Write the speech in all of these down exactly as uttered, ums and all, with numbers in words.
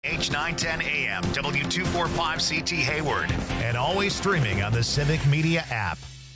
H nine ten A M, W two forty-five C T Hayward, and always streaming on the Civic Media app.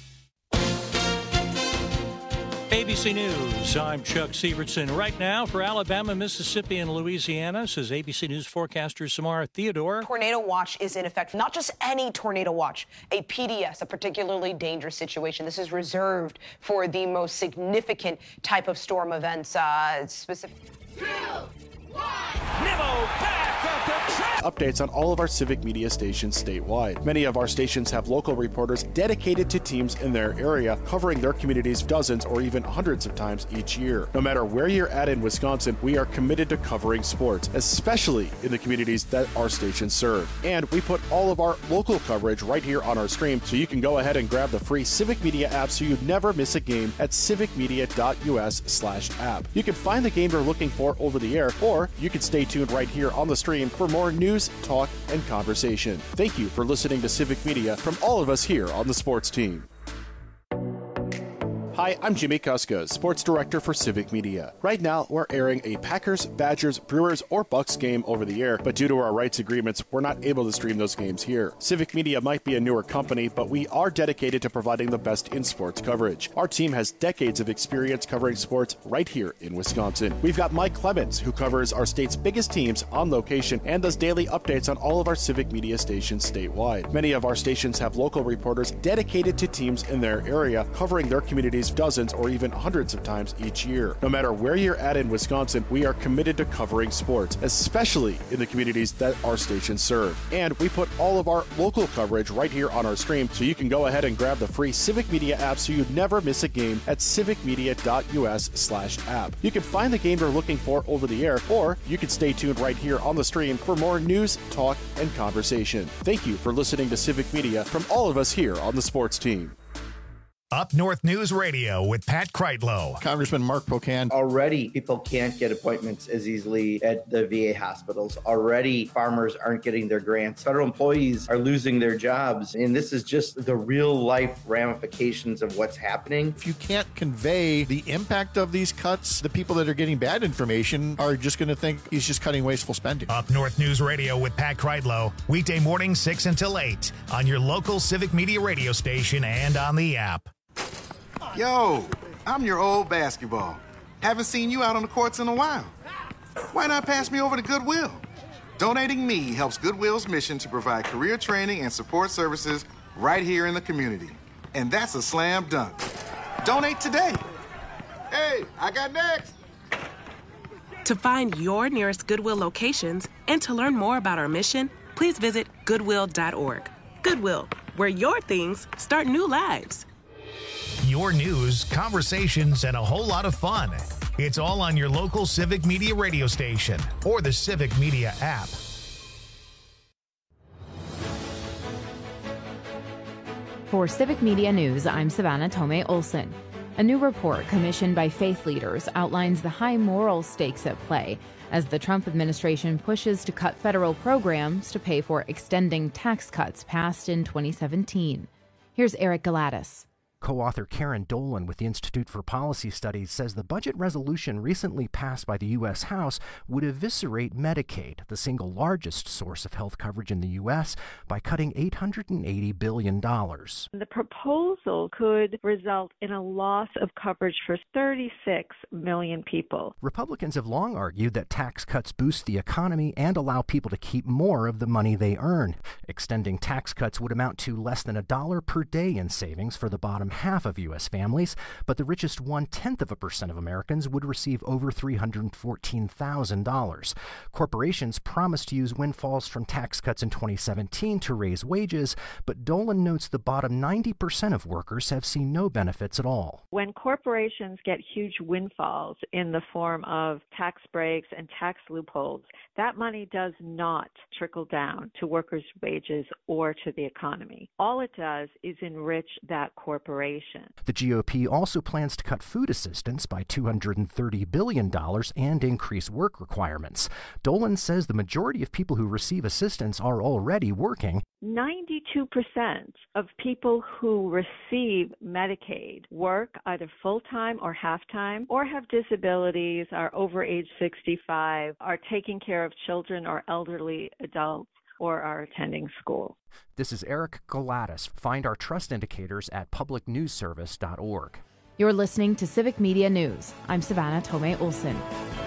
A B C News, I'm Chuck Severson. Right now for Alabama, Mississippi, and Louisiana, says A B C News forecaster Samara Theodore. Tornado watch is in effect. Not just any tornado watch, a P D S, a particularly dangerous situation. This is reserved for the most significant type of storm events. Uh, specific. Two, one. Nimmo back at the track. Updates on all of our Civic Media stations statewide. Many of our stations have local reporters dedicated to teams in their area, covering their communities dozens or even hundreds of times each year. No matter where you're at in Wisconsin, we are committed to covering sports, especially in the communities that our stations serve. And we put all of our local coverage right here on our stream, so you can go ahead and grab the free Civic Media app so you never miss a game at civicmedia.us slash app. You can find the game you're looking for over the air, or you can stay tuned right here on the stream for more news, talk, and conversation. Thank you for listening to Civic Media from all of us here on the sports team. Hi, I'm Jimmy Kuska, Sports Director for Civic Media. Right now, we're airing a Packers, Badgers, Brewers, or Bucks game over the air, but due to our rights agreements, we're not able to stream those games here. Civic Media might be a newer company, but we are dedicated to providing the best in sports coverage. Our team has decades of experience covering sports right here in Wisconsin. We've got Mike Clemens, who covers our state's biggest teams on location and does daily updates on all of our Civic Media stations statewide. Many of our stations have local reporters dedicated to teams in their area, covering their communities dozens or even hundreds of times each year. No matter where you're at in Wisconsin, we are committed to covering sports, especially in the communities that our stations serve. And we put all of our local coverage right here on our stream, so you can go ahead and grab the free Civic Media app so you never miss a game at civicmedia.us slash app. You can find the game you're looking for over the air, or you can stay tuned right here on the stream for more news, talk, and conversation. Thank you for listening to Civic Media from all of us here on the sports team. Up North News Radio with Pat Kreitlow. Congressman Mark Pocan. Already, people can't get appointments as easily at the V A hospitals. Already, farmers aren't getting their grants. Federal employees are losing their jobs. And this is just the real life ramifications of what's happening. If you can't convey the impact of these cuts, the people that are getting bad information are just going to think he's just cutting wasteful spending. Up North News Radio with Pat Kreitlow. Weekday mornings six until eight on your local Civic Media radio station and on the app. Yo, I'm your old basketball. Haven't seen you out on the courts in a while. Why not pass me over to Goodwill? Donating me helps Goodwill's mission to provide career training and support services right here in the community. And that's a slam dunk. Donate today. Hey, I got next. To find your nearest Goodwill locations and to learn more about our mission, please visit goodwill dot org. Goodwill, where your things start new lives. Your news, conversations, and a whole lot of fun. It's all on your local Civic Media radio station or the Civic Media app. For Civic Media News, I'm Savannah Tomei Olson. A new report commissioned by faith leaders outlines the high moral stakes at play as the Trump administration pushes to cut federal programs to pay for extending tax cuts passed in twenty seventeen. Here's Eric Galatis. Co-author Karen Dolan with the Institute for Policy Studies says the budget resolution recently passed by the U S House would eviscerate Medicaid, the single largest source of health coverage in the U S, by cutting eight hundred eighty billion dollars. The proposal could result in a loss of coverage for thirty-six million people. Republicans have long argued that tax cuts boost the economy and allow people to keep more of the money they earn. Extending tax cuts would amount to less than a dollar per day in savings for the bottom half of U S families, but the richest one-tenth of a percent of Americans would receive over three hundred fourteen thousand dollars. Corporations promised to use windfalls from tax cuts in twenty seventeen to raise wages, but Dolan notes the bottom ninety percent of workers have seen no benefits at all. When corporations get huge windfalls in the form of tax breaks and tax loopholes, that money does not trickle down to workers' wages or to the economy. All it does is enrich that corporation. The G O P also plans to cut food assistance by two hundred thirty billion dollars and increase work requirements. Dolan says the majority of people who receive assistance are already working. ninety-two percent of people who receive Medicaid work either full-time or half-time, or have disabilities, are over age sixty-five, are taking care of children or elderly adults, or are attending school. This is Eric Galatis. Find our trust indicators at public news service dot org. You're listening to Civic Media News. I'm Savannah Tomei Olson.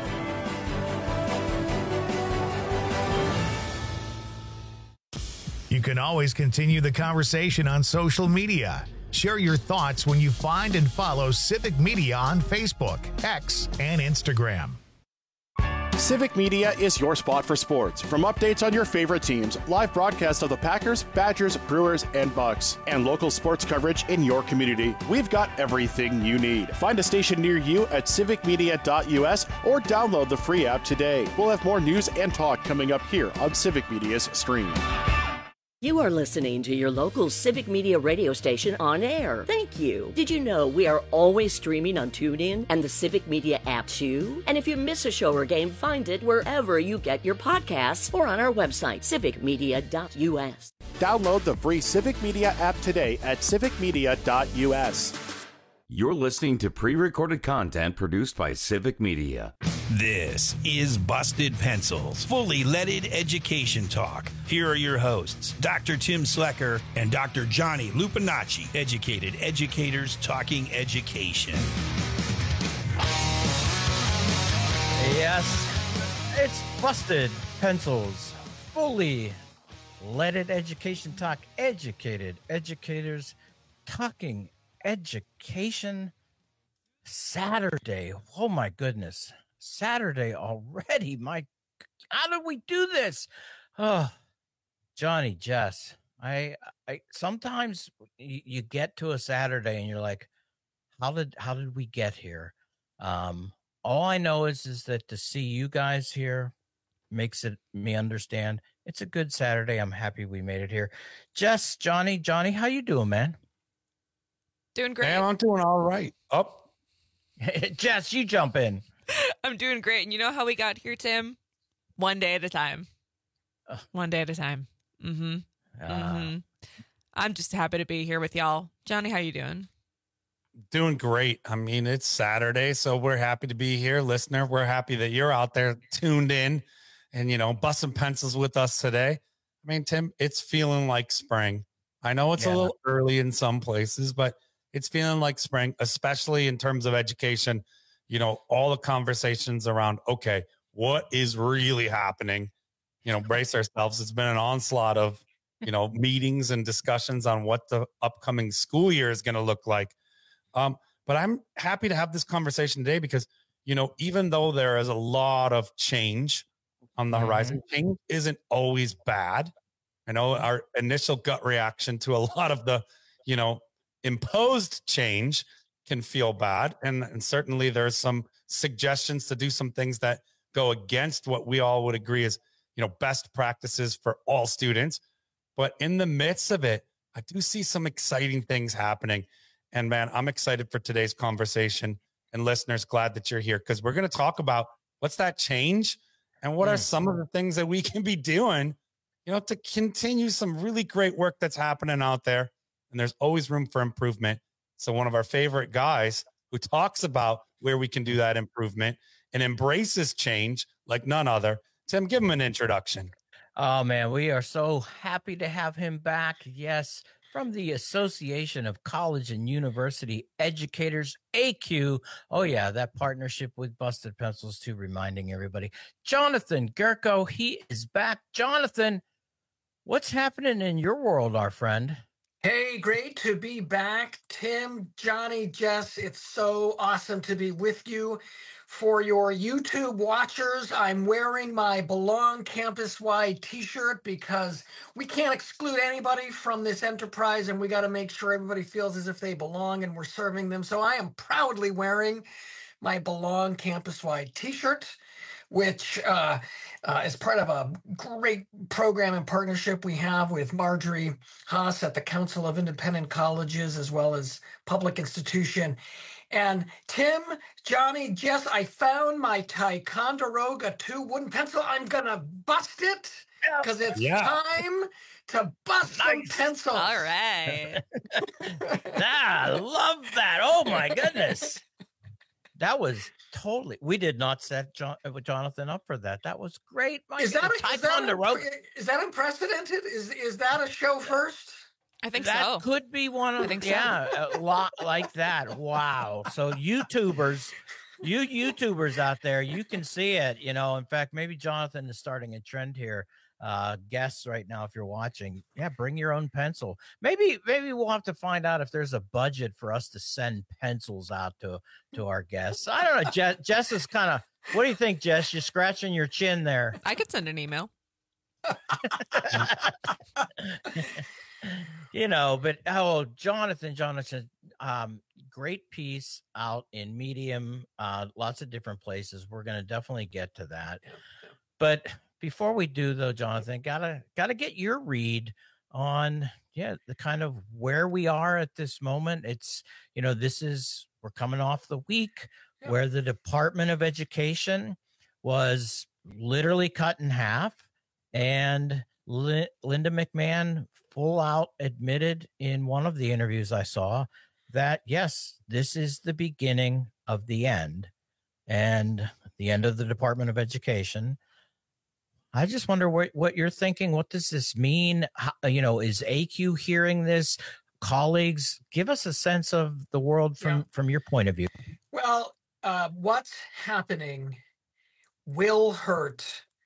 You can always continue the conversation on social media. Share your thoughts when you find and follow Civic Media on Facebook, X, and Instagram. Civic Media is your spot for sports. From updates on your favorite teams, live broadcasts of the Packers, Badgers, Brewers, and Bucks, and local sports coverage in your community, we've got everything you need. Find a station near you at civic media dot u s or download the free app today. We'll have more news and talk coming up here on Civic Media's stream. You are listening to your local Civic Media radio station on air. Thank you. Did you know we are always streaming on TuneIn and the Civic Media app too? And if you miss a show or game, find it wherever you get your podcasts or on our website, civic media dot u s. Download the free Civic Media app today at civic media dot u s. You're listening to pre-recorded content produced by Civic Media. This is Busted Pencils, fully leaded education talk. Here are your hosts, Doctor Tim Slecker and Doctor Johnny Lupinacci, educated educators talking education. Yes, it's Busted Pencils, fully leaded education talk, educated educators talking education. Saturday. Oh my goodness. Saturday already. My, how did we do this? Oh, Johnny, Jess, I, I, sometimes you, you get to a Saturday and you're like, how did, how did we get here? Um, all I know is, is that to see you guys here makes it me understand it's a good Saturday. I'm happy we made it here. Jess, Johnny, Johnny, how you doing, man? Doing great. Man, I'm doing all right. Up. Jess, you jump in. I'm doing great. And you know how we got here, Tim? One day at a time. Uh, One day at a time. Mm-hmm. Uh, mm-hmm. I'm just happy to be here with y'all. Johnny, how you doing? Doing great. I mean, it's Saturday, so we're happy to be here. Listener, we're happy that you're out there tuned in and, you know, busting pencils with us today. I mean, Tim, it's feeling like spring. I know it's yeah. a little early in some places, but it's feeling like spring, especially in terms of education. You know, all the conversations around, okay, what is really happening? You know, brace ourselves. It's been an onslaught of, you know, meetings and discussions on what the upcoming school year is going to look like. Um, but I'm happy to have this conversation today because, you know, even though there is a lot of change on the horizon, mm-hmm. change isn't always bad. I know our initial gut reaction to a lot of the, you know, imposed change can feel bad. And, and certainly there's some suggestions to do some things that go against what we all would agree is, you know, best practices for all students. But in the midst of it, I do see some exciting things happening. And man, I'm excited for today's conversation. And listeners, glad that you're here because we're going to talk about what's that change and what mm. are some of the things that we can be doing, you know, to continue some really great work that's happening out there. And there's always room for improvement. So one of our favorite guys who talks about where we can do that improvement and embraces change like none other. Tim, give him an introduction. Oh, man, we are so happy to have him back. Yes, from the Association of College and University Educators, A Q. Oh, yeah, that partnership with Busted Pencils, too, reminding everybody. Jonathan Gerko, he is back. Jonathan, what's happening in your world, our friend? Hey, great to be back. Tim, Johnny, Jess, it's so awesome to be with you. For your YouTube watchers, I'm wearing my Belong Campus-wide t-shirt because we can't exclude anybody from this enterprise and we got to make sure everybody feels as if they belong and we're serving them. So I am proudly wearing my Belong Campus-wide t-shirt, which uh, uh, is part of a great program and partnership we have with Marjorie Haas at the Council of Independent Colleges, as well as Public Institution. And Tim, Johnny, Jess, I found my Ticonderoga two wooden pencil. I'm going to bust it because it's Yeah. time to bust some pencils. All right. Ah, I love that. Oh my goodness. That was totally, we did not set John, Jonathan up for that. That was great. My Is that, goodness. a, Type is, that on the rope. a, is that unprecedented? Is is that a show first? I think that so. could be one of I think so. yeah, a lot like that. Wow. So YouTubers, you YouTubers out there, you can see it. You know, in fact, maybe Jonathan is starting a trend here. Uh, guests right now, if you're watching, yeah, bring your own pencil. Maybe, maybe we'll have to find out if there's a budget for us to send pencils out to to our guests. I don't know. Jess, Jess is kind of. What do you think, Jess? You're scratching your chin there. I could send an email. You know, but oh, Jonathan, Jonathan, um, great piece out in Medium, uh, lots of different places. We're going to definitely get to that. But before we do, though, Jonathan, gotta gotta get your read on yeah the kind of where we are at this moment. It's you know this is we're coming off the week yeah. where the Department of Education was literally cut in half, and Li- Linda McMahon full out admitted in one of the interviews I saw that yes, this is the beginning of the end, and the end of the Department of Education. I just wonder what, what you're thinking. What does this mean? How, you know, is A Q hearing this? Colleagues, give us a sense of the world from, yeah. from your point of view. Well, uh, what's happening will hurt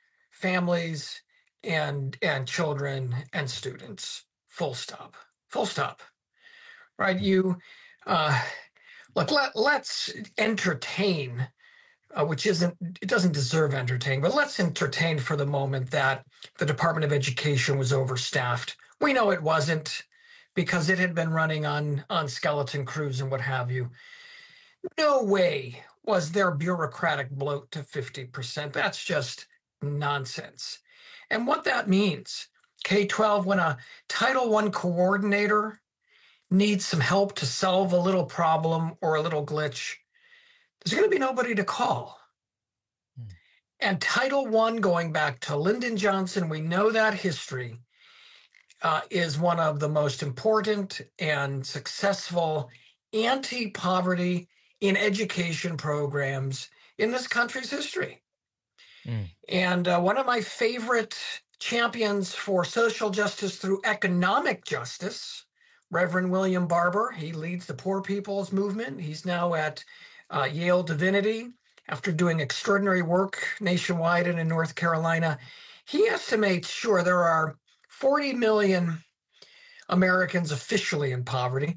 families and and children and students. Full stop. Full stop. Right? You uh, look. Let let's entertain. Uh, which isn't, it doesn't deserve entertaining, but let's entertain for the moment that the Department of Education was overstaffed. We know it wasn't because it had been running on, on skeleton crews and what have you. No way was there bureaucratic bloat to fifty percent. That's just nonsense. And what that means, K twelve, when a Title one coordinator needs some help to solve a little problem or a little glitch, there's going to be nobody to call. Hmm. And Title one, going back to Lyndon Johnson, we know that history, uh, is one of the most important and successful anti-poverty in education programs in this country's history. Hmm. And uh, one of my favorite champions for social justice through economic justice, Reverend William Barber, he leads the Poor People's Movement. He's now at Uh, Yale Divinity, after doing extraordinary work nationwide and in North Carolina. He estimates, sure, there are forty million Americans officially in poverty.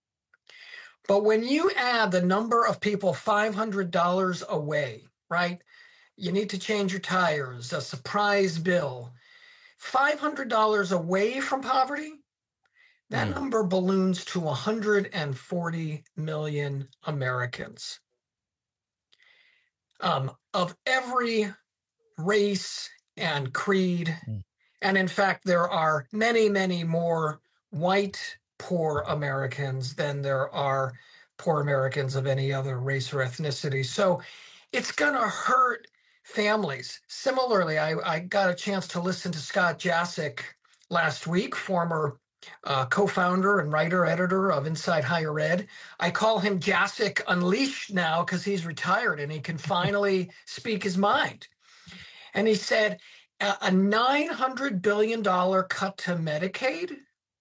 But when you add the number of people five hundred dollars away, right? You need to change your tires, a surprise bill, five hundred dollars away from poverty, that mm. number balloons to one hundred forty million Americans. Um, of every race and creed. Mm. And in fact, there are many, many more white poor Americans than there are poor Americans of any other race or ethnicity. So it's going to hurt families. Similarly, I, I got a chance to listen to Scott Jacek last week, former uh, co-founder and writer, editor of Inside Higher Ed. I call him Jacek Unleashed now because he's retired and he can finally speak his mind. And he said, a nine hundred billion dollars cut to Medicaid,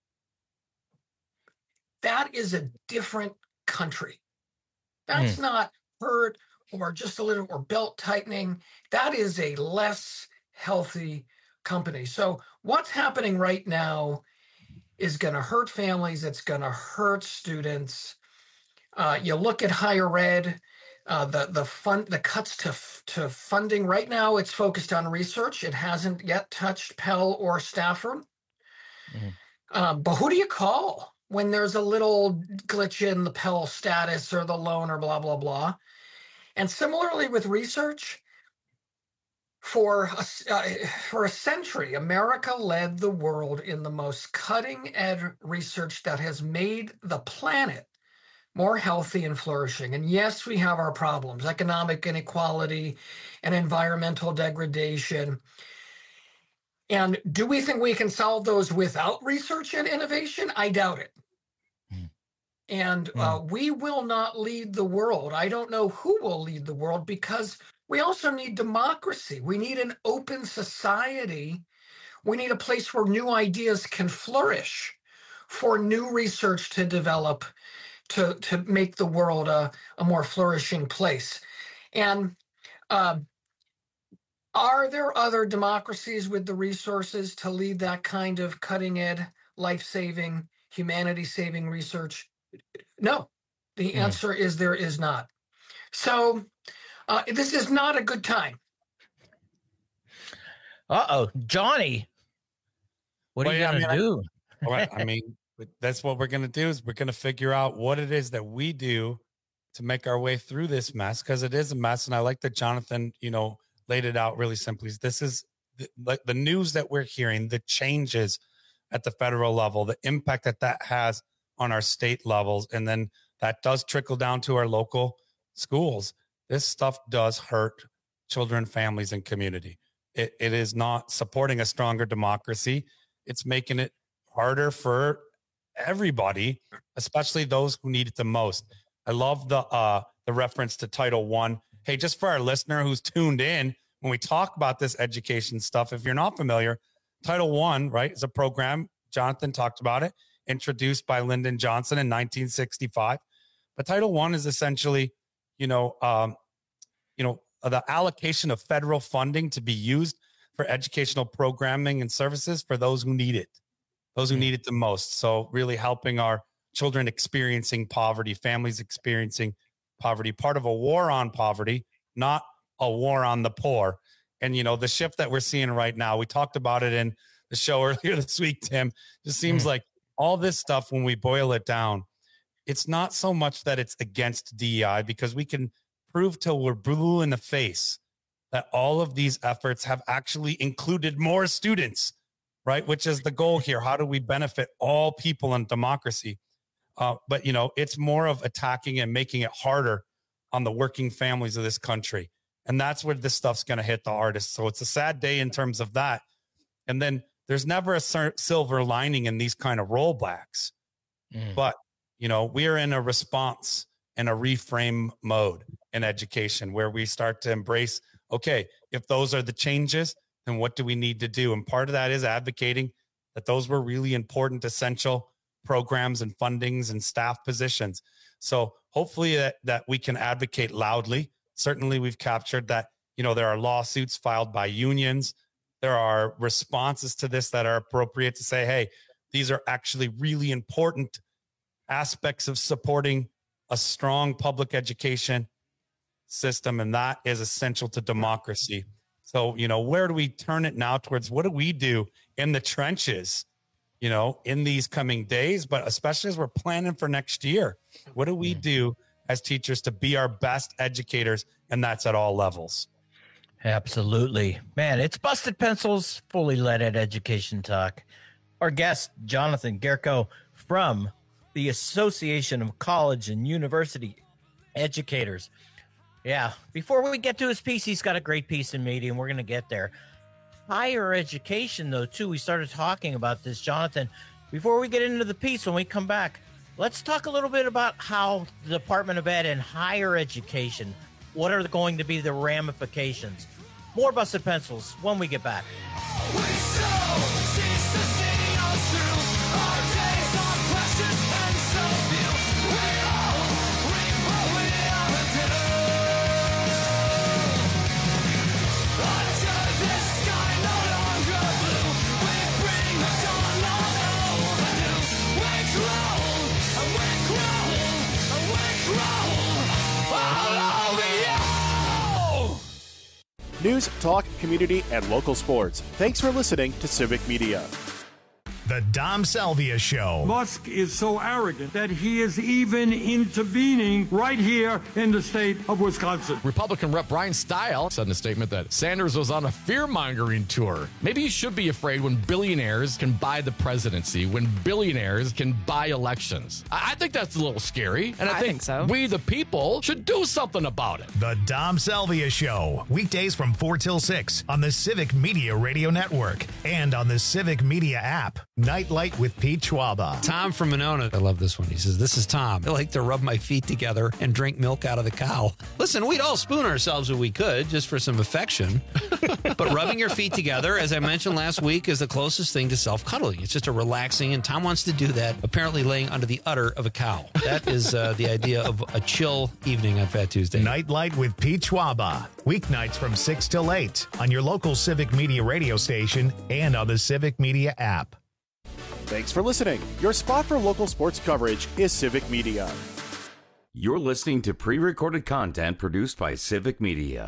that is a different country. That's mm. not hurt or just a little or belt tightening. That is a less healthy company. So what's happening right now is going to hurt families. It's going to hurt students. Uh, you look at higher ed, uh, the the fund, the cuts to to funding right now. It's focused on research. It hasn't yet touched Pell or Stafford. Mm-hmm. Um, but who do you call when there's a little glitch in the Pell status or the loan or blah blah blah? And similarly with research, for a, uh, for a century, America led the world in the most cutting-edge research that has made the planet more healthy and flourishing. And yes, we have our problems, economic inequality and environmental degradation. And do we think we can solve those without research and innovation? I doubt it. Mm. And mm. Uh, we will not lead the world. I don't know who will lead the world, because we also need democracy. We need an open society. We need a place where new ideas can flourish, for new research to develop, to, to make the world a, a more flourishing place. And uh, are there other democracies with the resources to lead that kind of cutting edge, life-saving, humanity-saving research? No. The mm. answer is there is not. So uh, this is not a good time. Uh-oh, Johnny. What well, are you yeah, going to I mean, do? I, right, I mean, that's what we're going to do, is we're going to figure out what it is that we do to make our way through this mess, because it is a mess. And I like that Jonathan, you know, laid it out really simply. This is the, like the news that we're hearing, the changes at the federal level, the impact that that has on our state levels. And then that does trickle down to our local schools. This stuff does hurt children, families, and community. It, it is not supporting a stronger democracy. It's making it harder for everybody, especially those who need it the most. I love the uh, the reference to Title One. Hey, just for our listener who's tuned in, when we talk about this education stuff, if you're not familiar, Title One, right, is a program, Jonathan talked about it, introduced by Lyndon Johnson in nineteen sixty-five. But Title One is essentially, you know, um, you know, the allocation of federal funding to be used for educational programming and services for those who need it, those who need it the most. So really helping our children experiencing poverty, families experiencing poverty, part of a war on poverty, not a war on the poor. And, you know, the shift that we're seeing right now, we talked about it in the show earlier this week, Tim, just seems mm. like all this stuff, when we boil it down, it's not so much that it's against D E I, because we can prove till we're blue in the face that all of these efforts have actually included more students, right? Which is the goal here. How do we benefit all people in democracy? Uh, but, you know, it's more of attacking and making it harder on the working families of this country. And that's where this stuff's going to hit the hardest. So it's a sad day in terms of that. And then there's never a silver lining in these kind of rollbacks. Mm. But, you know, we are in a response and a reframe mode in education, where we start to embrace, okay, if those are the changes, then what do we need to do? And part of that is advocating that those were really important, essential programs and fundings and staff positions. So hopefully that, that we can advocate loudly. Certainly we've captured that, you know, there are lawsuits filed by unions. There are responses to this that are appropriate to say, hey, these are actually really important aspects of supporting a strong public education system. And that is essential to democracy. So, you know, where do we turn it now towards? What do we do in the trenches, you know, in these coming days, but especially as we're planning for next year? What do we do as teachers to be our best educators? And that's at all levels. Absolutely. Man, it's Busted Pencils, fully leaded education talk. Our guest, Jonathan Gerko from the Association of College and University Educators. Yeah, before we get to his piece, he's got a great piece in media, and we're going to get there. Higher education, though, too. We started talking about this, Jonathan. Before we get into the piece, when we come back, let's talk a little bit about how the Department of Ed and higher education, what are going to be the ramifications? More Busted Pencils when we get back. News, talk, community, and local sports. Thanks for listening to Civic Media. The Dom Salvia Show. Musk is so arrogant that he is even intervening right here in the state of Wisconsin. Republican Rep Brian Stile said in a statement that Sanders was on a fear-mongering tour. Maybe you should be afraid when billionaires can buy the presidency, when billionaires can buy elections. I, I think that's a little scary, and I, I think, think so. we, the people, should do something about it. The Dom Salvia Show. Weekdays from four till six on the Civic Media Radio Network and on the Civic Media app. Nightlight with Pete Schwaba. Tom from Monona. I love this one. He says, this is Tom. I like to rub my feet together and drink milk out of the cow. Listen, we'd all spoon ourselves if we could, just for some affection. But rubbing your feet together, as I mentioned last week, is the closest thing to self-cuddling. It's just a relaxing, and Tom wants to do that, apparently laying under the udder of a cow. That is uh, the idea of a chill evening on Fat Tuesday. Nightlight with Pete Schwaba. Weeknights from six till eight on your local Civic Media radio station and on the Civic Media app. Thanks for listening. Your spot for local sports coverage is Civic Media. You're listening to pre-recorded content produced by Civic Media.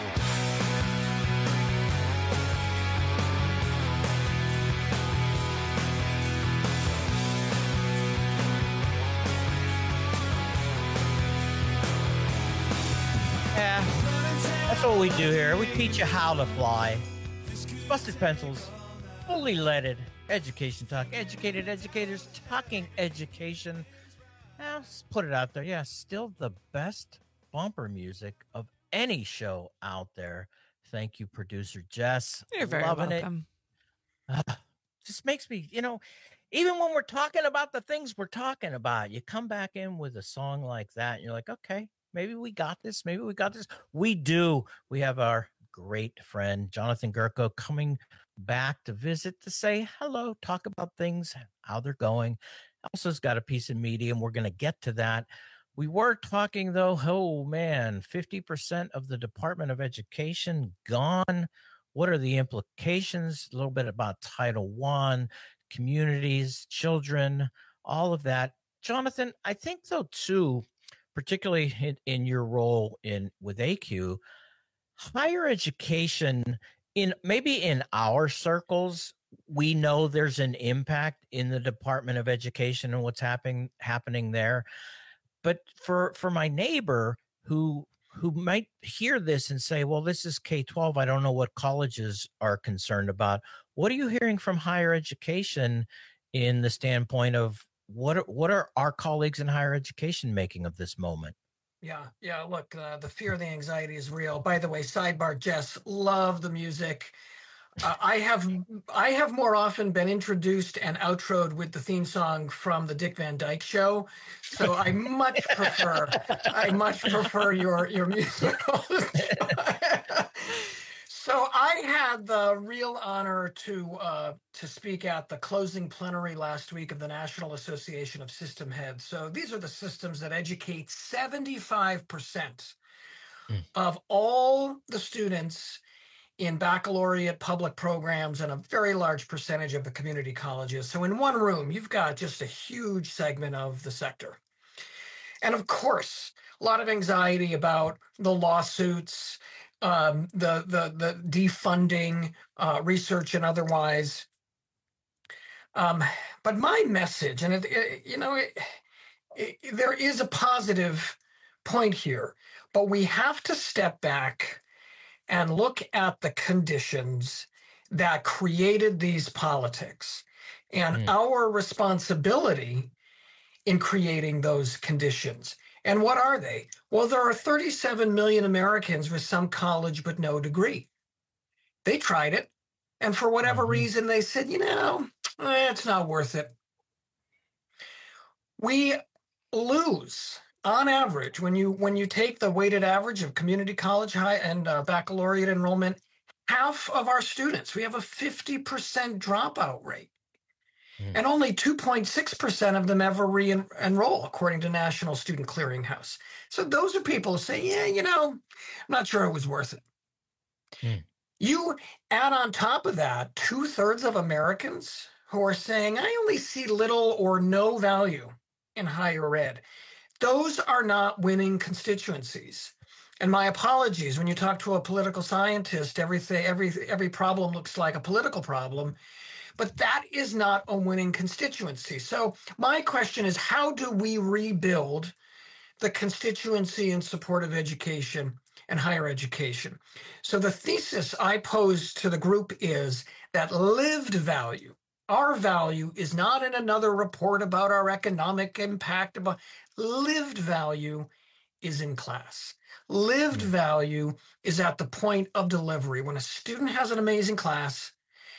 Yeah, that's what we do here. We teach you how to fly. Busted Pencils, fully leaded education talk. Educated educators talking education. Now, let's put it out there. Yeah, still the best bumper music of any show out there. Thank you, producer Jess. You're very Loving welcome. It. Uh, just makes me, you know, even when we're talking about the things we're talking about, you come back in with a song like that, and you're like, okay, maybe we got this. Maybe we got this. We do. We have our great friend, Jonathan Gurko, coming back to visit to say hello, talk about things, how they're going. Also has got a piece of media, and we're going to get to that. We were talking, though, oh, man, fifty percent of the Department of Education gone. What are the implications? A little bit about Title One, communities, children, all of that. Jonathan, I think, though, too, particularly in, in your role in with A Q, higher education, in maybe in our circles, we know there's an impact in the Department of Education and what's happening happening there. But for for my neighbor who who might hear this and say, well, this is K twelve, I don't know what colleges are concerned about. What are you hearing from higher education in the standpoint of what are, what are our colleagues in higher education making of this moment? Yeah, yeah. Look, uh, the fear, the anxiety is real. By the way, sidebar, Jess, love the music. Uh, I have I have more often been introduced and outroed with the theme song from the Dick Van Dyke Show, so I much prefer I much prefer your your music. So I had the real honor to uh, to speak at the closing plenary last week of the National Association of System Heads. So these are the systems that educate seventy-five percent mm. of all the students in baccalaureate public programs and a very large percentage of the community colleges. So in one room, you've got just a huge segment of the sector. And of course, a lot of anxiety about the lawsuits, um, the, the, the defunding, uh, research and otherwise. Um, but my message, and it, it, you know, it, it, there is a positive point here, but we have to step back and look at the conditions that created these politics and mm. our responsibility in creating those conditions. And what are they? Well, there are thirty-seven million Americans with some college but no degree. They tried it, and for whatever mm-hmm. reason, they said, you know, eh, it's not worth it. We lose. On average, when you when you take the weighted average of community college high and uh, baccalaureate enrollment, half of our students, we have a fifty percent dropout rate. Mm. And only two point six percent of them ever re-enroll, according to National Student Clearinghouse. So those are people who say, yeah, you know, I'm not sure it was worth it. Mm. You add on top of that two-thirds of Americans who are saying, I only see little or no value in higher ed. Those are not winning constituencies. And my apologies, when you talk to a political scientist, everything, every every problem looks like a political problem, but that is not a winning constituency. So my question is, how do we rebuild the constituency in support of education and higher education? So the thesis I pose to the group is that lived value, our value, is not in another report about our economic impact. About lived value is in class. Lived value is at the point of delivery. When a student has an amazing class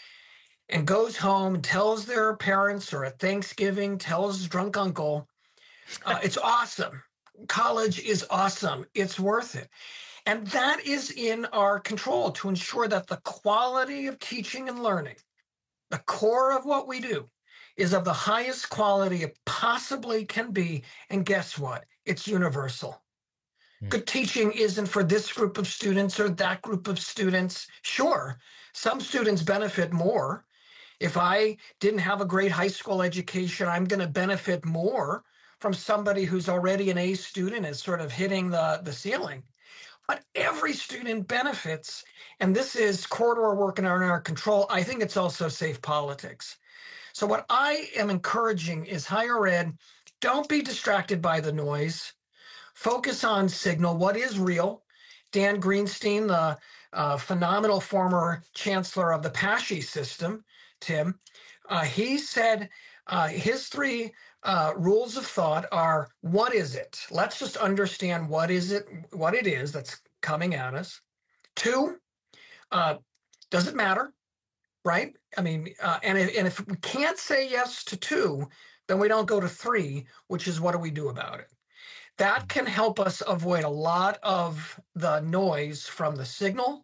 and goes home and tells their parents, or at Thanksgiving tells drunk uncle, uh, it's awesome. College is awesome. It's worth it. And that is in our control to ensure that the quality of teaching and learning, the core of what we do, is of the highest quality it possibly can be. And guess what? It's universal. Good teaching isn't for this group of students or that group of students. Sure, some students benefit more. If I didn't have a great high school education, I'm going to benefit more from somebody who's already an A student and sort of hitting the, the ceiling. But every student benefits, and this is corridor work in our, in our control. I think it's also safe politics. So what I am encouraging is higher ed, don't be distracted by the noise. Focus on signal, what is real. Dan Greenstein, the uh, phenomenal former chancellor of the PASHE system, Tim, uh, he said uh, his three uh, rules of thought are, what is it? Let's just understand what is it, what it is that's coming at us. Two, uh, does it matter, right? I mean, uh, and, if, and if we can't say yes to two, then we don't go to three, which is what do we do about it? That can help us avoid a lot of the noise from the signal.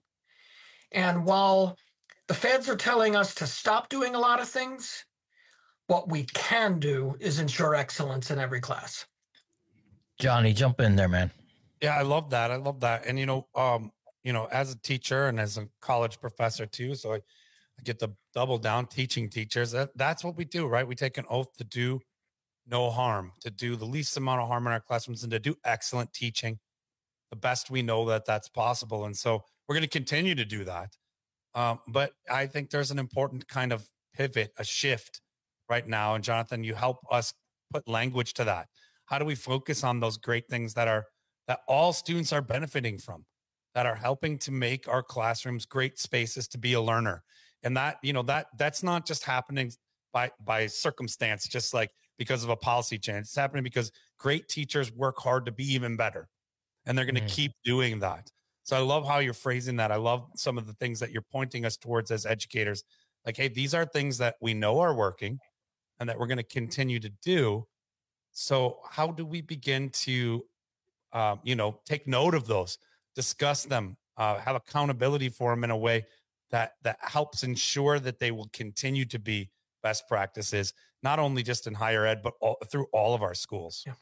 And while the feds are telling us to stop doing a lot of things, what we can do is ensure excellence in every class. Johnny, jump in there, man. Yeah, I love that. I love that. And, you know, um, you know, as a teacher and as a college professor too, so I, I get the double down teaching teachers. That, that's what we do, right? We take an oath to do no harm, to do the least amount of harm in our classrooms, and to do excellent teaching the best we know that that's possible. And so we're going to continue to do that. Um, but I think there's an important kind of pivot, a shift right now. And Jonathan, you help us put language to that. How do we focus on those great things that are, that all students are benefiting from, that are helping to make our classrooms great spaces to be a learner? And that, you know, that that's not just happening by, by circumstance, just like because of a policy change. It's happening because great teachers work hard to be even better, and they're going to mm-hmm. keep doing that. So I love how you're phrasing that. I love some of the things that you're pointing us towards as educators. Like, hey, these are things that we know are working and that we're going to continue to do. So how do we begin to, um, you know, take note of those, discuss them, uh, have accountability for them in a way that that helps ensure that they will continue to be best practices, not only just in higher ed, but all, through all of our schools. Yeah.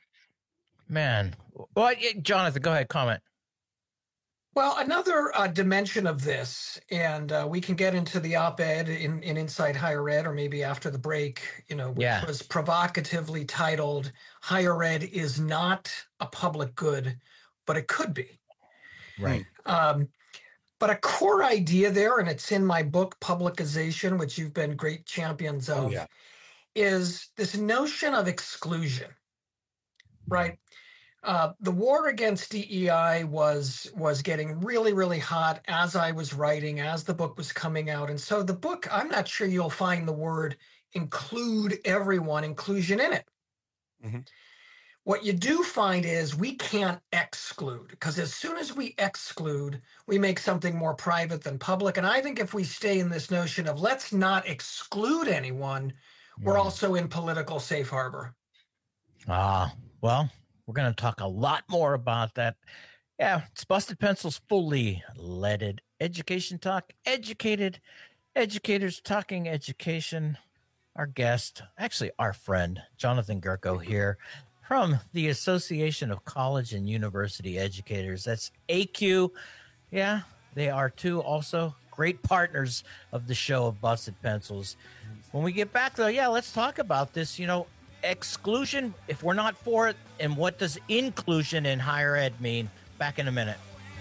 Man, well, Jonathan, go ahead, comment. Well, another uh, dimension of this, and uh, we can get into the op-ed in, in Inside Higher Ed, or maybe after the break, you know, which yeah. was provocatively titled, Higher Ed is not a public good, but it could be. Right. Um, but a core idea there, and it's in my book, Publicization, which you've been great champions of, oh, yeah. is this notion of exclusion, right? Uh, the war against D E I was was getting really, really hot as I was writing, as the book was coming out. And so the book, I'm not sure you'll find the word include everyone, inclusion in it. Mm-hmm. What you do find is we can't exclude, because as soon as we exclude, we make something more private than public. And I think if we stay in this notion of let's not exclude anyone, mm. we're also in political safe harbor. Ah, uh, well, we're going to talk a lot more about that. Yeah, it's Busted Pencils, fully leaded education talk, educated educators talking education. Our guest, actually our friend, Jonathan Gerko here from the Association of College and University Educators. That's A Q. Yeah, they are too. Also great partners of the show of Busted Pencils. When we get back though, yeah, let's talk about this, you know, exclusion, if we're not for it, and what does inclusion in higher ed mean? Back in a minute.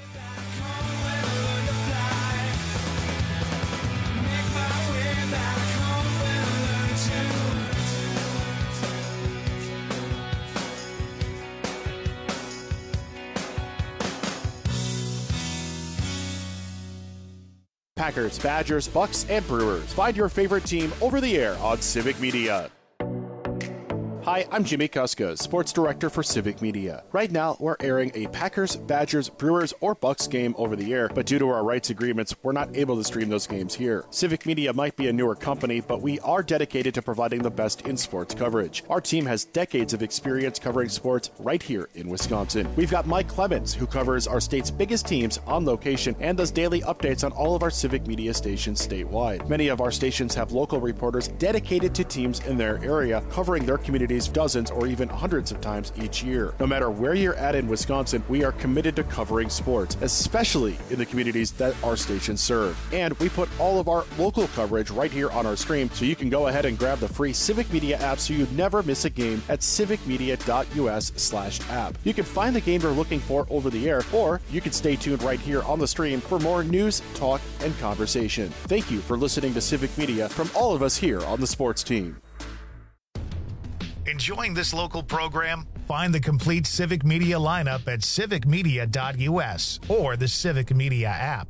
Packers, Badgers, Bucks, and Brewers. Find your favorite team over the air on Civic Media. Hi, I'm Jimmy Kuska, Sports Director for Civic Media. Right now, we're airing a Packers, Badgers, Brewers, or Bucks game over the air, but due to our rights agreements, we're not able to stream those games here. Civic Media might be a newer company, but we are dedicated to providing the best in sports coverage. Our team has decades of experience covering sports right here in Wisconsin. We've got Mike Clemens, who covers our state's biggest teams on location and does daily updates on all of our Civic Media stations statewide. Many of our stations have local reporters dedicated to teams in their area, covering their communities dozens or even hundreds of times each year. No matter where you're at in Wisconsin, we are committed to covering sports, especially in the communities that our stations serve. And we put all of our local coverage right here on our stream, so you can go ahead and grab the free Civic Media app so you never miss a game at civicmedia.us slash app. You can find the game you're looking for over the air, or you can stay tuned right here on the stream for more news, talk, and conversation. Thank you for listening to Civic Media from all of us here on the sports team. Enjoying this local program? Find the complete Civic Media lineup at civic media dot u s or the Civic Media app.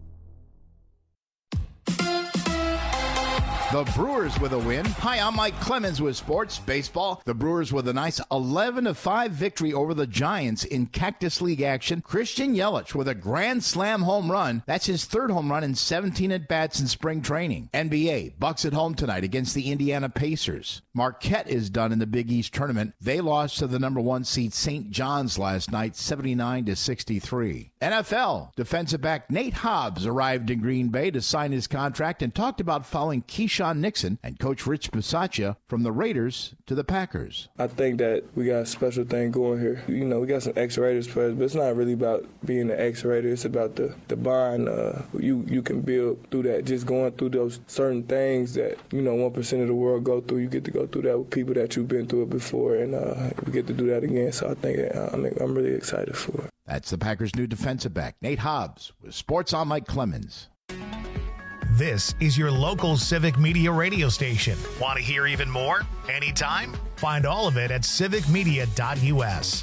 The Brewers with a win. Hi, I'm Mike Clemens with Sports Baseball. The Brewers with a nice eleven to five victory over the Giants in Cactus League action. Christian Yelich with a grand slam home run. That's his third home run in seventeen at-bats in spring training. N B A, Bucks at home tonight against the Indiana Pacers. Marquette is done in the Big East tournament. They lost to the number one seed Saint John's last night, seventy-nine to sixty-three. N F L, defensive back Nate Hobbs arrived in Green Bay to sign his contract and talked about following Keyshawn Nixon and Coach Rich Bisaccia from the Raiders to the Packers. I think that we got a special thing going here. You know, we got some ex-Raiders players, but it's not really about being an ex-Raider. It's about the, the bond uh, you, you can build through that, just going through those certain things that, you know, one percent of the world go through. You get to go through that with people that you've been through it before, and uh, we get to do that again. So I think uh, I'm, I'm really excited for it. That's the Packers' new defensive back, Nate Hobbs, with Sports on Mike Clemens. This is your local Civic Media radio station. Want to hear even more? Anytime? Find all of it at civic media dot u s.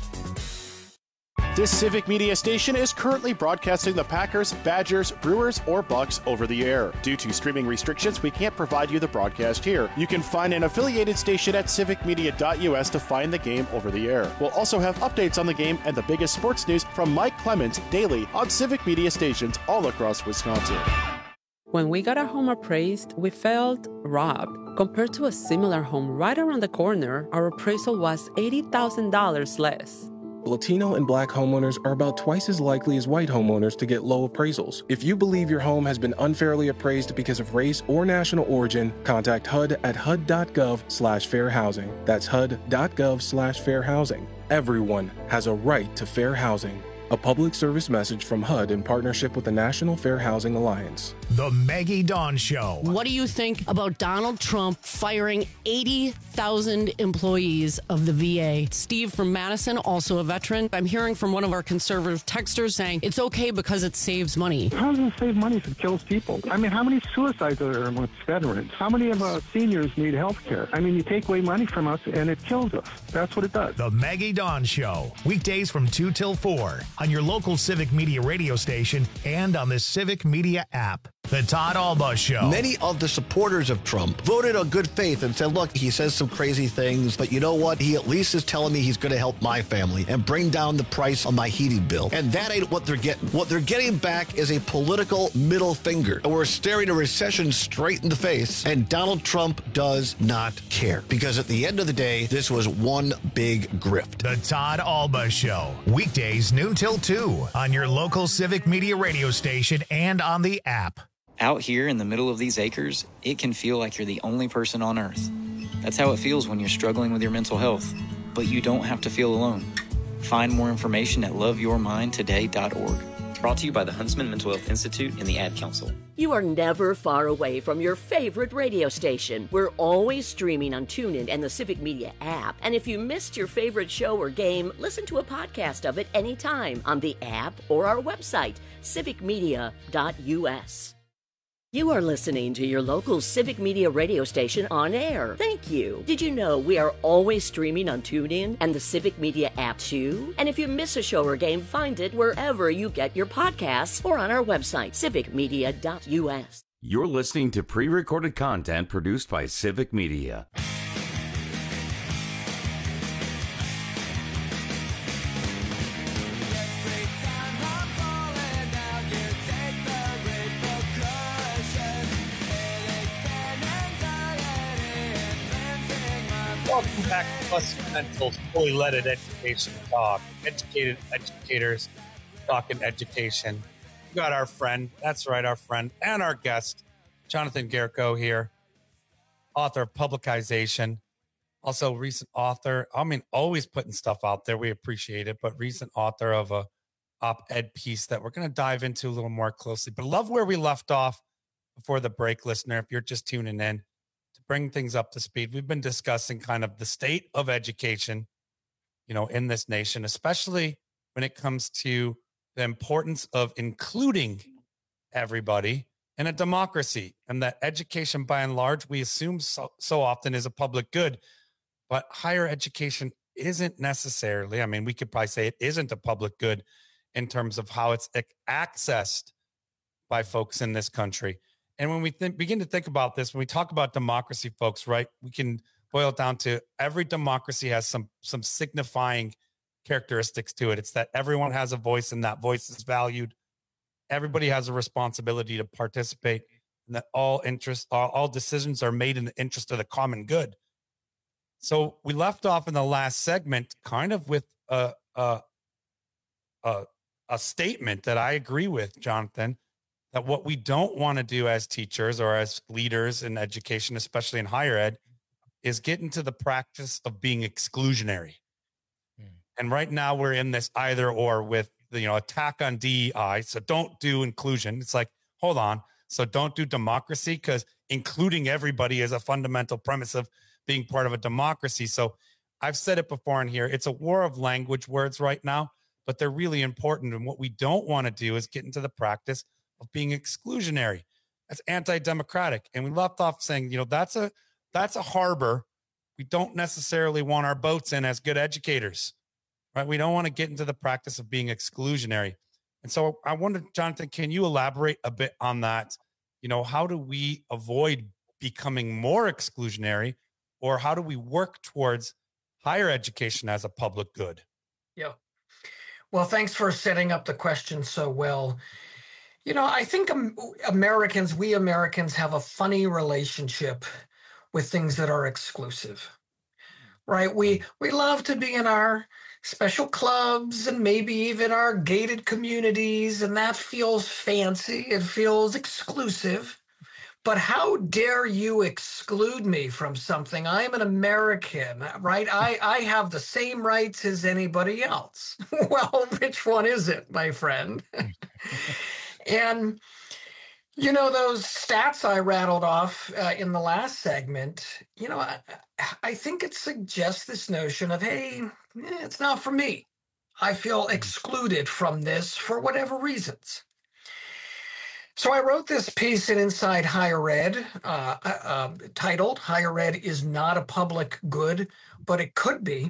This Civic Media station is currently broadcasting the Packers, Badgers, Brewers, or Bucks over the air. Due to streaming restrictions, we can't provide you the broadcast here. You can find an affiliated station at civic media dot u s to find the game over the air. We'll also have updates on the game and the biggest sports news from Mike Clemens daily on Civic Media stations all across Wisconsin. When we got our home appraised, we felt robbed. Compared to a similar home right around the corner, our appraisal was eighty thousand dollars less. Latino and Black homeowners are about twice as likely as white homeowners to get low appraisals. If you believe your home has been unfairly appraised because of race or national origin, contact H U D at H U D dot gov slash fair housing. That's H U D dot gov slash fair housing. Everyone has a right to fair housing. A public service message from H U D in partnership with the National Fair Housing Alliance. The Maggie Dawn Show. What do you think about Donald Trump firing eighty thousand employees of the V A? Steve from Madison, also a veteran. I'm hearing from one of our conservative texters saying it's okay because it saves money. How does it save money if it kills people? I mean, how many suicides are there amongst veterans? How many of our seniors need health care? I mean, you take away money from us and it kills us. That's what it does. The Maggie Dawn Show. Weekdays from two till four on your local Civic Media radio station and on the Civic Media app. The Todd Alba Show. Many of the supporters of Trump voted on good faith and said, look, he says some crazy things, but you know what? He at least is telling me he's going to help my family and bring down the price on my heating bill. And that ain't what they're getting. What they're getting back is a political middle finger. And we're staring a recession straight in the face, and Donald Trump does not care. Because at the end of the day, this was one big grift. The Todd Alba Show. Weekdays noon till two on your local Civic Media radio station and on the app. Out here in the middle of these acres, it can feel like you're the only person on earth. That's how it feels when you're struggling with your mental health. But you don't have to feel alone. Find more information at love your mind today dot org. Brought to you by the Huntsman Mental Health Institute and the Ad Council. You are never far away from your favorite radio station. We're always streaming on TuneIn and the Civic Media app. And if you missed your favorite show or game, listen to a podcast of it anytime on the app or our website, civic media dot u s. You are listening to your local Civic Media radio station on air. Thank you. Did you know we are always streaming on TuneIn and the Civic Media app too? And if you miss a show or game, find it wherever you get your podcasts or on our website, civic media dot u s. You're listening to pre-recorded content produced by Civic Media. Welcome back to Busted Pencils, fully leaded education talk. Educated educators talking education. We got our friend, that's right, our friend, and our guest, Jonathan Garko here, author of Publicization, also recent author. I mean, always putting stuff out there. We appreciate it, but recent author of a op-ed piece that we're going to dive into a little more closely. But love where we left off before the break, listener, if you're just tuning in. Bring things up to speed. We've been discussing kind of the state of education, you know, in this nation, especially when it comes to the importance of including everybody in a democracy, and that education, by and large, we assume so, so often is a public good, but higher education isn't necessarily. I mean, we could probably say it isn't a public good in terms of how it's accessed by folks in this country. And when we think, begin to think about this, when we talk about democracy, folks, right, we can boil it down to every democracy has some some signifying characteristics to it. It's that everyone has a voice and that voice is valued. Everybody has a responsibility to participate, and that all interests, all, all decisions are made in the interest of the common good. So we left off in the last segment kind of with a a, a, a statement that I agree with, Jonathan, that what we don't want to do as teachers or as leaders in education, especially in higher ed, is get into the practice of being exclusionary. Mm. And right now we're in this either or with the, you know, attack on D E I. So don't do inclusion. It's like, hold on. So don't do democracy, because including everybody is a fundamental premise of being part of a democracy. So I've said it before in here, it's a war of language words right now, but they're really important. And what we don't want to do is get into the practice of being exclusionary. That's anti-democratic. And we left off saying, you know, that's a that's a harbor we don't necessarily want our boats in as good educators, right? We don't want to get into the practice of being exclusionary. And so I wonder, Jonathan, can you elaborate a bit on that? You know, how do we avoid becoming more exclusionary, or how do we work towards higher education as a public good? Yeah. Well, thanks for setting up the question so well. You know, I think um, Americans, we Americans have a funny relationship with things that are exclusive, right? We we love to be in our special clubs and maybe even our gated communities, and that feels fancy. It feels exclusive. But how dare you exclude me from something? I'm an American, right? I, I have the same rights as anybody else. Well, which one is it, my friend? And, you know, those stats I rattled off uh, in the last segment, you know, I, I think it suggests this notion of, hey, eh, it's not for me. I feel excluded from this for whatever reasons. So I wrote this piece in Inside Higher Ed, uh, uh, titled, Higher Ed is Not a Public Good, but It Could Be,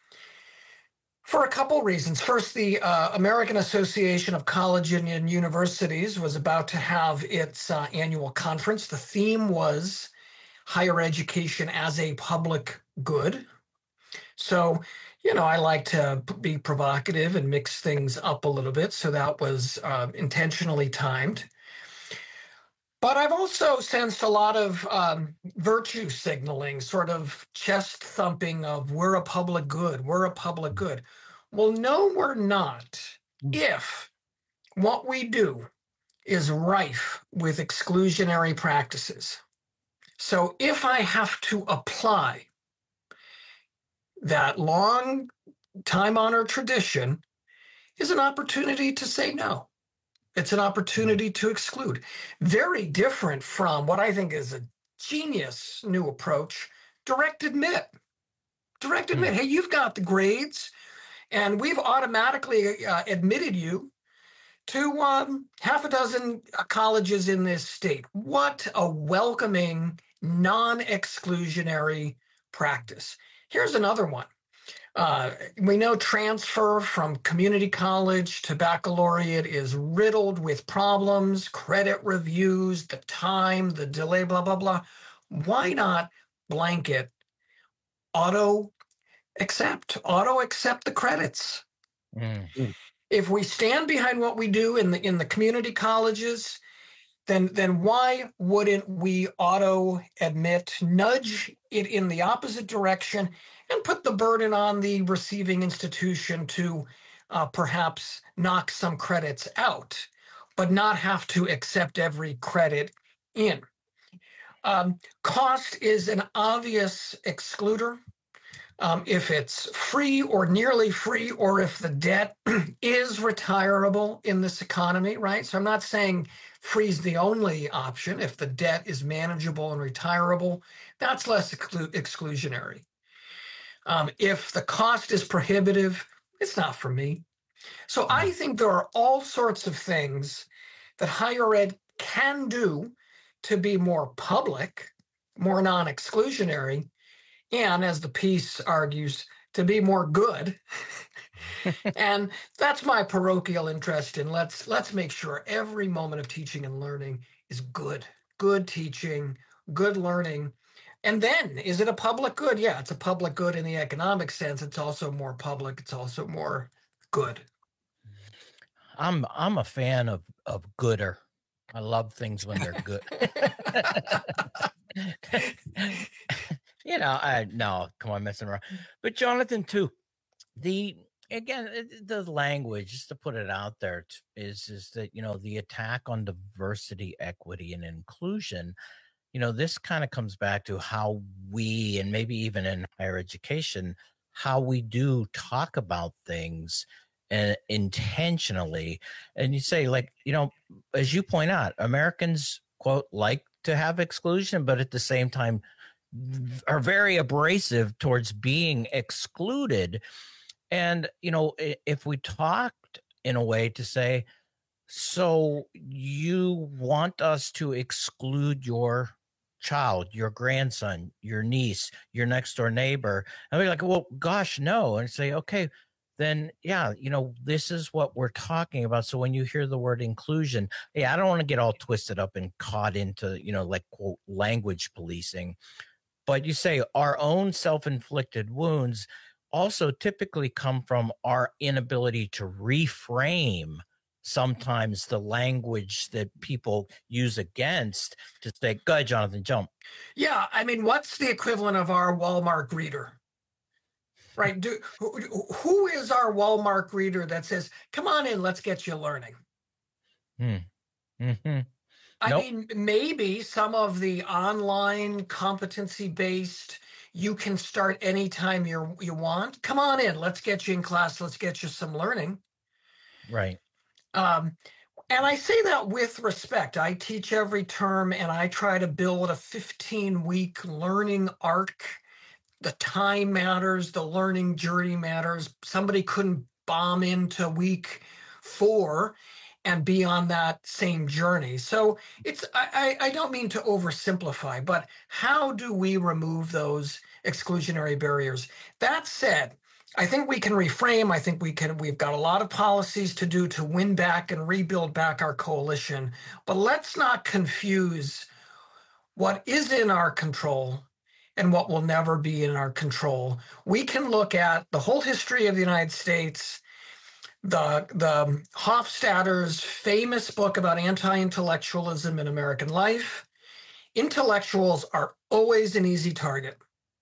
for a couple reasons. First, the uh, American Association of Colleges and Universities was about to have its uh, annual conference. The theme was higher education as a public good. So, you know, I like to be provocative and mix things up a little bit. So that was uh, intentionally timed. But I've also sensed a lot of um, virtue signaling, sort of chest thumping of we're a public good, we're a public good. Well, no, we're not. If what we do is rife with exclusionary practices. So if I have to apply that long time-honored tradition, is an opportunity to say no. It's an opportunity to exclude. Very different from what I think is a genius new approach, direct admit. Direct admit, hey, you've got the grades, and we've automatically uh, admitted you to um, half a dozen colleges in this state. What a welcoming, non-exclusionary practice. Here's another one. Uh, we know transfer from community college to baccalaureate is riddled with problems, credit reviews, the time, the delay, blah, blah, blah. Why not blanket auto accept, auto accept the credits? Mm. If we stand behind what we do in the in the community colleges, then then why wouldn't we auto admit, nudge it in the opposite direction, and put the burden on the receiving institution to uh, perhaps knock some credits out, but not have to accept every credit in? Um, cost is an obvious excluder. Um, if it's free or nearly free, or if the debt is retirable in this economy, right? So I'm not saying free is the only option. If the debt is manageable and retirable, that's less exclu- exclusionary. Um, if the cost is prohibitive, it's not for me. So I think there are all sorts of things that higher ed can do to be more public, more non-exclusionary, and, as the piece argues, to be more good. And that's my parochial interest in let's let's make sure every moment of teaching and learning is good. Good teaching, good learning. And then, is it a public good? Yeah, it's a public good in the economic sense. It's also more public. It's also more good. I'm I'm a fan of, of gooder. I love things when they're good. You know, I no, come on, messing around. But Jonathan, too, the again, the language, just to put it out there, is is that, you know, the attack on diversity, equity, and inclusion. You know, this kind of comes back to how we, and maybe even in higher education, how we do talk about things and intentionally. And you say, like, you know, as you point out, Americans, quote, like to have exclusion, but at the same time are very abrasive towards being excluded. And, you know, if we talked in a way to say, so you want us to exclude your child, your grandson, your niece, your next door neighbor, and we're like, well, gosh, no. And say, okay, then, yeah, you know, this is what we're talking about. So when you hear the word inclusion, yeah, I don't want to get all twisted up and caught into, you know, like, quote, language policing. But you say our own self-inflicted wounds also typically come from our inability to reframe sometimes the language that people use against to say, go ahead, Jonathan, jump. Yeah, I mean, what's the equivalent of our Walmart greeter? Right? Do, who, who is our Walmart greeter that says, come on in, let's get you learning? Hmm. Mm-hmm. I nope. mean, maybe some of the online competency-based, you can start anytime you you want. Come on in, let's get you in class, let's get you some learning. Right. Um, and I say that with respect. I teach every term, and I try to build a fifteen-week learning arc. The time matters, the learning journey matters. Somebody couldn't bomb into week four and be on that same journey. So it's I, I don't mean to oversimplify, but how do we remove those exclusionary barriers? That said, I think we can reframe. I think we can, we've got a lot of policies to do to win back and rebuild back our coalition. But let's not confuse what is in our control and what will never be in our control. We can look at the whole history of the United States, the, the Hofstadter's famous book about anti-intellectualism in American life. Intellectuals are always an easy target.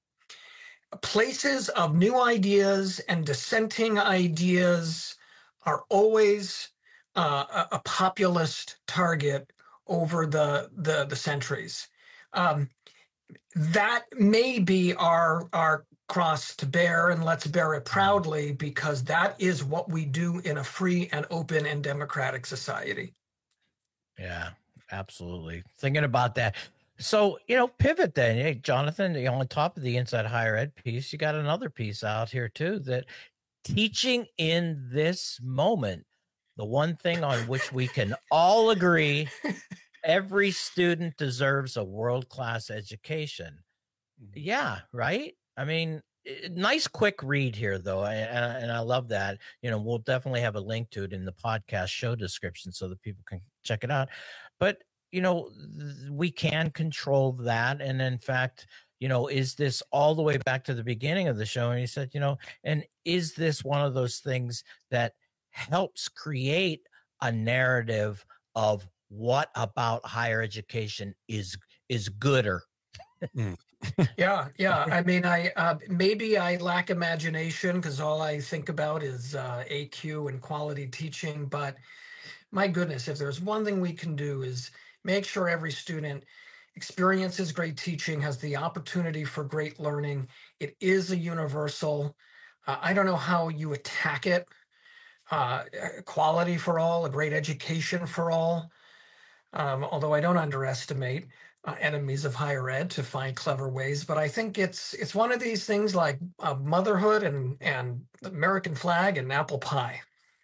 Places of new ideas and dissenting ideas are always uh, a, a populist target over the, the, the centuries. Um, that may be our, our cross to bear, and let's bear it proudly, because that is what we do in a free and open and democratic society. Yeah, absolutely. Thinking about that. So, you know, pivot then. Hey, Jonathan, on top of the Inside Higher Ed piece, you got another piece out here too, that teaching in this moment the one thing on which we can all agree, every student deserves a world-class education. Yeah, right? I mean, nice quick read here, though, and, and I love that. You know, we'll definitely have a link to it in the podcast show description so that people can check it out. But, you know, we can control that. And in fact, you know, is this all the way back to the beginning of the show? And he said, you know, and is this one of those things that helps create a narrative of what about higher education is is gooder? Mm. yeah, yeah. I mean, I uh, maybe I lack imagination because all I think about is uh, A Q and quality teaching. But my goodness, if there's one thing we can do is make sure every student experiences great teaching, has the opportunity for great learning. It is a universal. Uh, I don't know how you attack it. Uh, quality for all, a great education for all. Um, although I don't underestimate uh, enemies of higher ed to find clever ways, but I think it's it's one of these things like uh, motherhood and and the American flag and apple pie.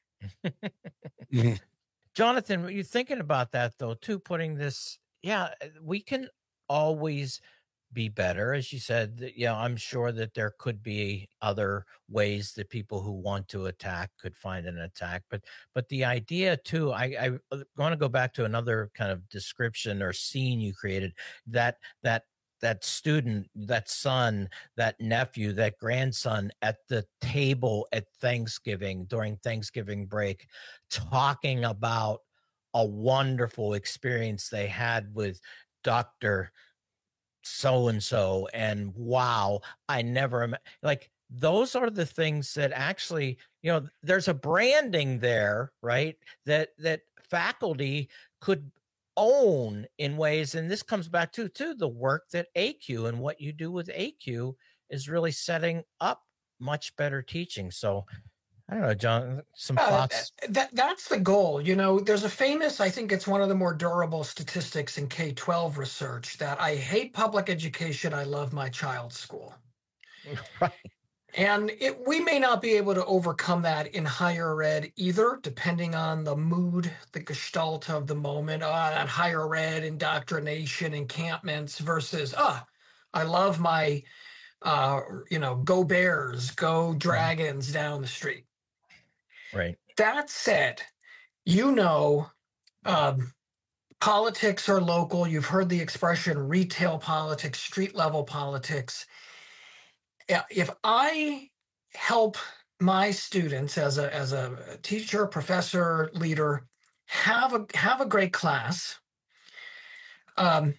Jonathan, you're thinking about that though too, putting this, yeah, we can always be better. As you said, that, you know, I'm sure that there could be other ways that people who want to attack could find an attack. But but the idea too, I, I want to go back to another kind of description or scene you created, that that that student, that son, that nephew, that grandson at the table at Thanksgiving during Thanksgiving break, talking about a wonderful experience they had with Doctor so-and-so, and wow, I never, like, those are the things that actually, you know, there's a branding there, right? That, that faculty could own in ways. And this comes back to, to the work that A Q and what you do with A Q is really setting up much better teaching. So I don't know, John, some Uh, thoughts. that that's the goal. You know, there's a famous, I think it's one of the more durable statistics in K twelve research that I hate public education, I love my child's school. Right. And it, we may not be able to overcome that in higher ed either, depending on the mood, the gestalt of the moment, uh, that higher ed indoctrination encampments versus, ah, I love my, uh, you know, go Bears, go Dragons down the street. Right. That said, you know, um, politics are local. You've heard the expression retail politics, street level politics. Yeah, if I help my students as a as a teacher, professor, leader have a have a great class, um,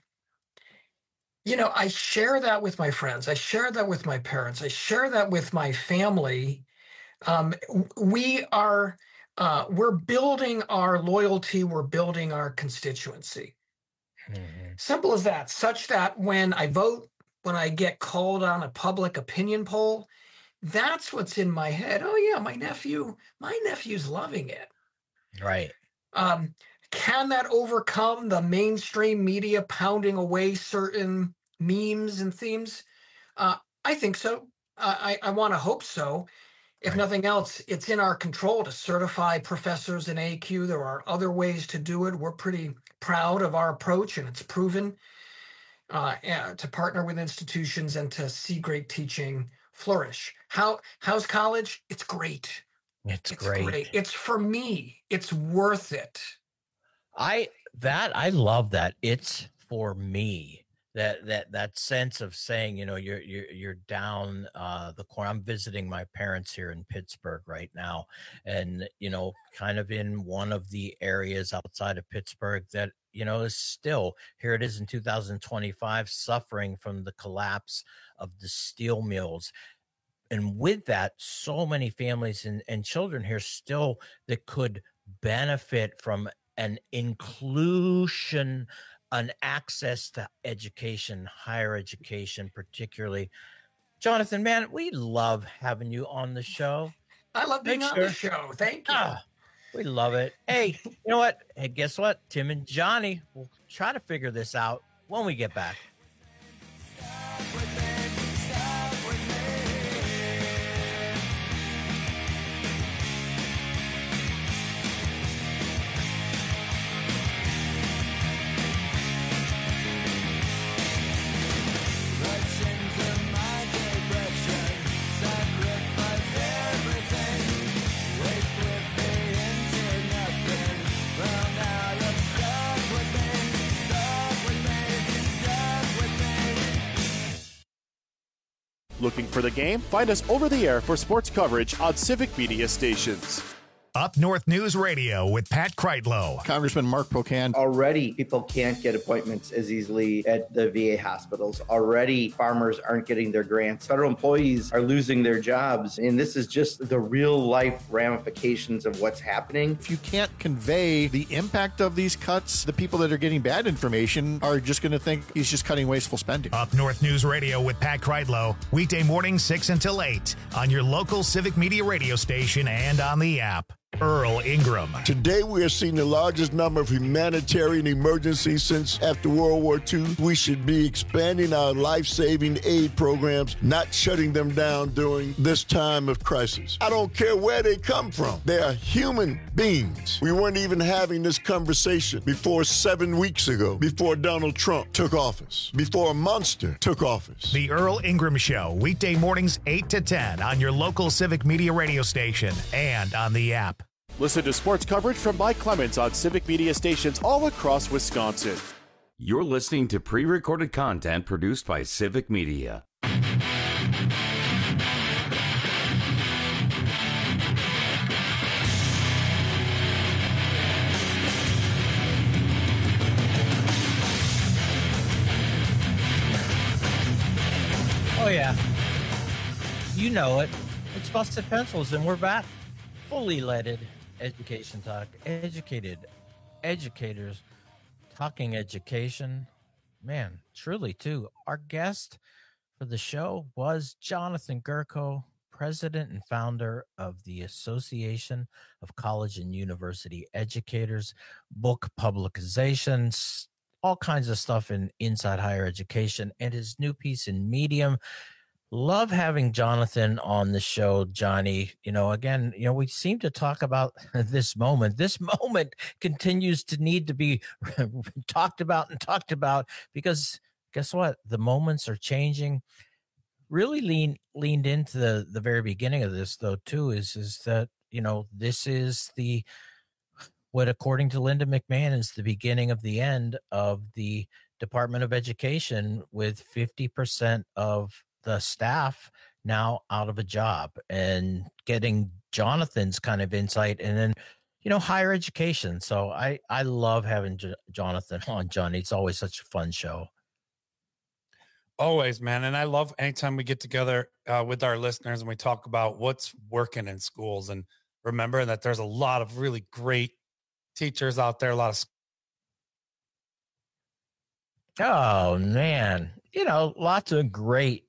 you know, I share that with my friends. I share that with my parents. I share that with my family. Um, we are, uh, we're building our loyalty, we're building our constituency. Mm-hmm. Simple as that, such that when I vote, when I get called on a public opinion poll, that's what's in my head. Oh yeah, my nephew, my nephew's loving it. Right. Um, can that overcome the mainstream media pounding away certain memes and themes? Uh, I think so. Uh, I, I want to hope so. If nothing else, it's in our control to certify professors in A Q. There are other ways to do it. We're pretty proud of our approach, and it's proven uh, to partner with institutions and to see great teaching flourish. How how's college? It's great. It's, it's great. great. It's for me. It's worth it. I that I love that. It's for me. That that that sense of saying, you know, you're you're you're down uh, the corner. I'm visiting my parents here in Pittsburgh right now, and you know, kind of in one of the areas outside of Pittsburgh that, you know, is still, here it is in two thousand twenty-five, suffering from the collapse of the steel mills. And with that, so many families and, and children here still that could benefit from an inclusion, an access to education, higher education, particularly. Jonathan, man, we love having you on the show. I love being Make on sure- the show. Thank you. Ah, we love it. Hey, you know what? Hey, guess what? Tim and Johnny will try to figure this out when we get back. Looking for the game? Find us over the air for sports coverage on Civic Media stations. Up North News Radio with Pat Kreitlow. Congressman Mark Pocan. Already, people can't get appointments as easily at the V A hospitals. Already, farmers aren't getting their grants. Federal employees are losing their jobs. And this is just the real life ramifications of what's happening. If you can't convey the impact of these cuts, the people that are getting bad information are just going to think he's just cutting wasteful spending. Up North News Radio with Pat Kreitlow. Weekday mornings six until eight on your local Civic Media radio station and on the app. Earl Ingram. Today we are seeing the largest number of humanitarian emergencies since after World War Two. We should be expanding our life-saving aid programs, not shutting them down during this time of crisis. I don't care where they come from. They are human beings. We weren't even having this conversation before seven weeks ago, before Donald Trump took office, before a monster took office. The Earl Ingram Show, weekday mornings eight to ten on your local Civic Media radio station and on the app. Listen to sports coverage from Mike Clemens on Civic Media stations all across Wisconsin. You're listening to pre-recorded content produced by Civic Media. Oh, yeah. You know it. It's Busted Pencils, and we're back. Fully leaded education talk. Educated educators talking education. Man, truly, too. Our guest for the show was Jonathan Gurko, president and founder of the Association of College and University Educators, book publications, all kinds of stuff in Inside Higher Education, and his new piece in Medium. Love having Jonathan on the show, Johnny. You know, again, you know, we seem to talk about this moment. This moment continues to need to be talked about and talked about because guess what? The moments are changing. Really lean, leaned into the, the very beginning of this, though, too, is, is that, you know, this is the, what according to Linda McMahon is the beginning of the end of the Department of Education with fifty percent of the staff now out of a job, and getting Jonathan's kind of insight and then, you know, higher education. So I, I love having J- Jonathan on, Johnny. It's always such a fun show. Always, man. And I love anytime we get together uh, with our listeners and we talk about what's working in schools, and remember that there's a lot of really great teachers out there, a lot of. Oh man. You know, lots of great,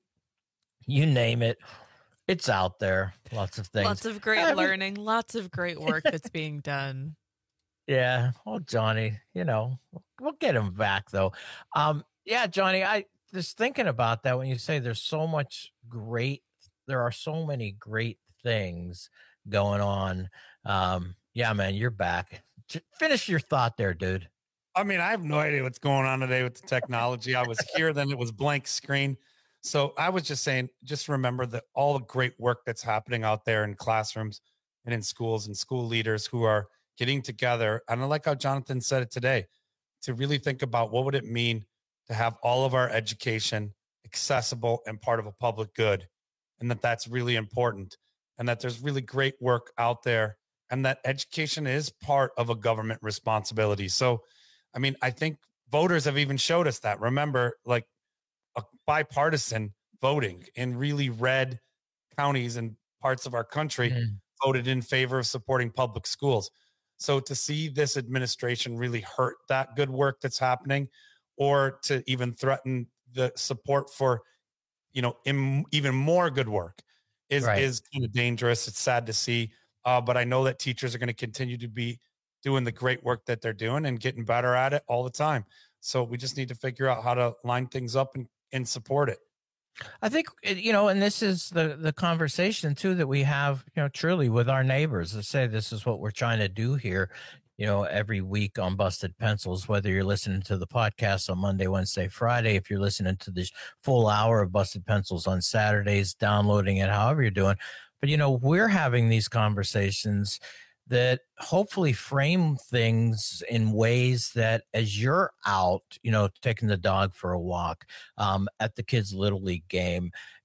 you name it, it's out there. Lots of things. Lots of great I mean, learning. Lots of great work that's being done. Yeah. Oh, Johnny, you know, we'll get him back though. Um, yeah, Johnny, I just thinking about that when you say there's so much great, there are so many great things going on. Um, yeah, man, you're back. J- finish your thought there, dude. I mean, I have no idea what's going on today with the technology. I was here, then it was blank screen. So I was just saying, just remember that all the great work that's happening out there in classrooms and in schools, and school leaders who are getting together. And I like how Jonathan said it today, to really think about what would it mean to have all of our education accessible and part of a public good, and that that's really important, and that there's really great work out there, and that education is part of a government responsibility. So, I mean, I think voters have even showed us that. Remember, like a bipartisan voting in really red counties and parts of our country mm. voted in favor of supporting public schools. So to see this administration really hurt that good work that's happening, or to even threaten the support for, you know, im- even more good work is, right. is kind of dangerous. It's sad to see. Uh, but I know that teachers are going to continue to be doing the great work that they're doing and getting better at it all the time. So we just need to figure out how to line things up and, and support it. I think, you know, and this is the, the conversation too, that we have, you know, truly with our neighbors to say, this is what we're trying to do here, you know, every week on Busted Pencils, whether you're listening to the podcast on Monday, Wednesday, Friday, if you're listening to this full hour of Busted Pencils on Saturdays, downloading it, however you're doing. But, you know, we're having these conversations that hopefully frame things in ways that as you're out, you know, taking the dog for a walk um, at the kids' Little League game,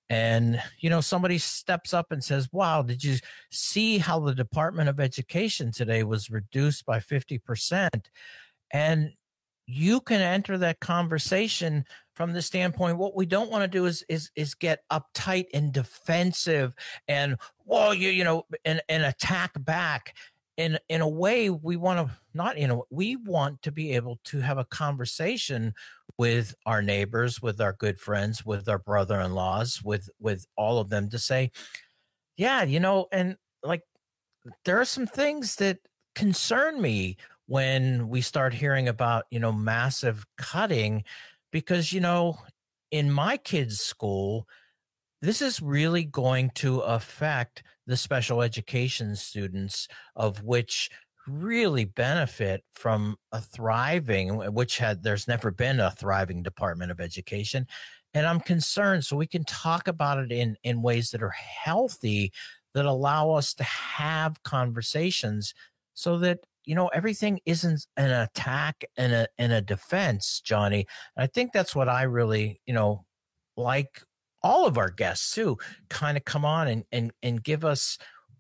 and, you know, somebody steps up and says, wow, did you see how the Department of Education today was reduced by fifty percent? And you can enter that conversation from the standpoint, what we don't want to do is is is get uptight and defensive and, well, you you know, and, and attack back. In in a way, we want to not, you know, we want to be able to have a conversation with our neighbors, with our good friends, with our brother-in-laws, with with all of them to say, yeah, you know, and like there are some things that concern me when we start hearing about, you know, massive cutting, because, you know, in my kids' school, this is really going to affect the special education students, of which really benefit from a thriving, which had, there's never been a thriving Department of Education. And I'm concerned, so we can talk about it in, in ways that are healthy, that allow us to have conversations so that, you know, everything isn't an attack and a, and a defense, Johnny. And I think that's what I really, you know, like all of our guests too, kind of come on and, and, and give us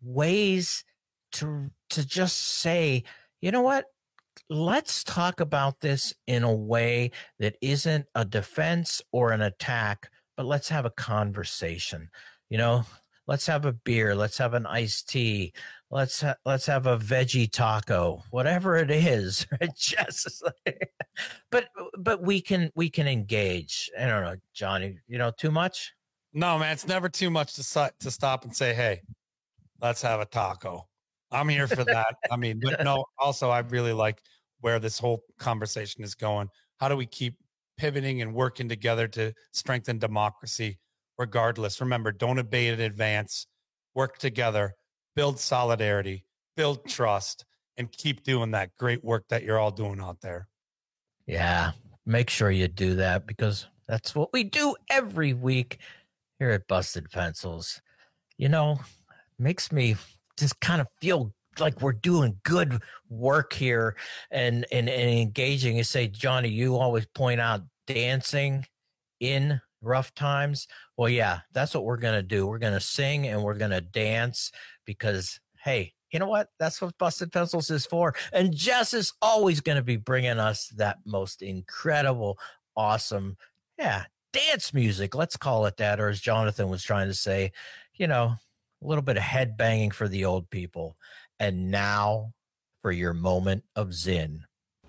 ways to, to just say, you know what, let's talk about this in a way that isn't a defense or an attack, but let's have a conversation. You know, let's have a beer, let's have an iced tea, let's ha- let's have a veggie taco, whatever it is. Right? Just like, but but we can we can engage. I don't know, Johnny. You know, too much? No, man. It's never too much to su- to stop and say, hey, let's have a taco. I'm here for that. I mean, but no. Also, I really like where this whole conversation is going. How do we keep pivoting and working together to strengthen democracy? Regardless, remember, don't debate in advance. Work together. Build solidarity, build trust, and keep doing that great work that you're all doing out there. Yeah, make sure you do that, because that's what we do every week here at Busted Pencils. You know, makes me just kind of feel like we're doing good work here and, and, and engaging. You say, Johnny, you always point out dancing in rough times. Well, yeah, that's what we're going to do. We're going to sing and we're going to dance because, hey, you know what? That's what Busted Pencils is for. And Jess is always going to be bringing us that most incredible, awesome, yeah, dance music. Let's call it that. Or as Jonathan was trying to say, you know, a little bit of head banging for the old people. And now for your moment of Zen.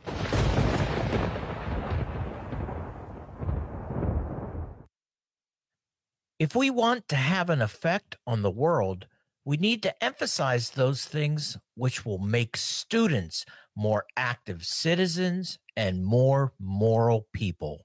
If we want to have an effect on the world, we need to emphasize those things which will make students more active citizens and more moral people.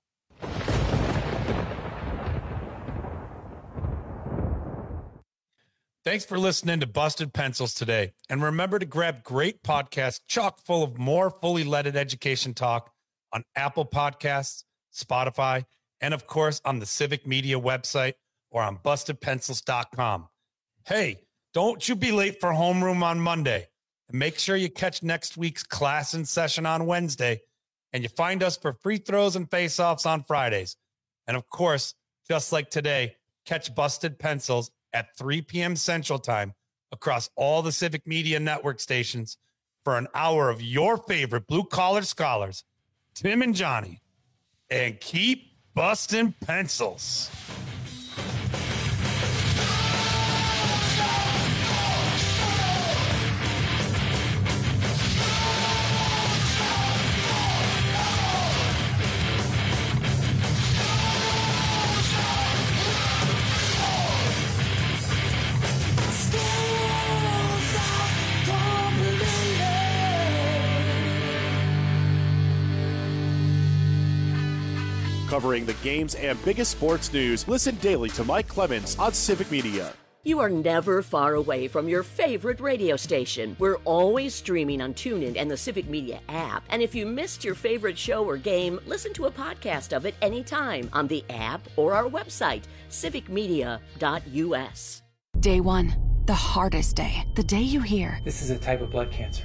Thanks for listening to Busted Pencils today. And remember to grab great podcasts chock full of more fully leaded education talk on Apple Podcasts, Spotify, and of course on the Civic Media website or on busted pencils dot com. Hey, don't you be late for homeroom on Monday. And make sure you catch next week's class in session on Wednesday. And you find us for free throws and face-offs on Fridays. And of course, just like today, catch Busted Pencils at three p.m. Central Time across all the Civic Media Network stations for an hour of your favorite blue-collar scholars, Tim and Johnny. And keep busting pencils. Covering the games and biggest sports news, listen daily to Mike Clemens on Civic Media. You are never far away from your favorite radio station. We're always streaming on TuneIn and the Civic Media app. And if you missed your favorite show or game, listen to a podcast of it anytime on the app or our website, civic media dot u s. Day one, the hardest day. The day you hear, this is a type of blood cancer.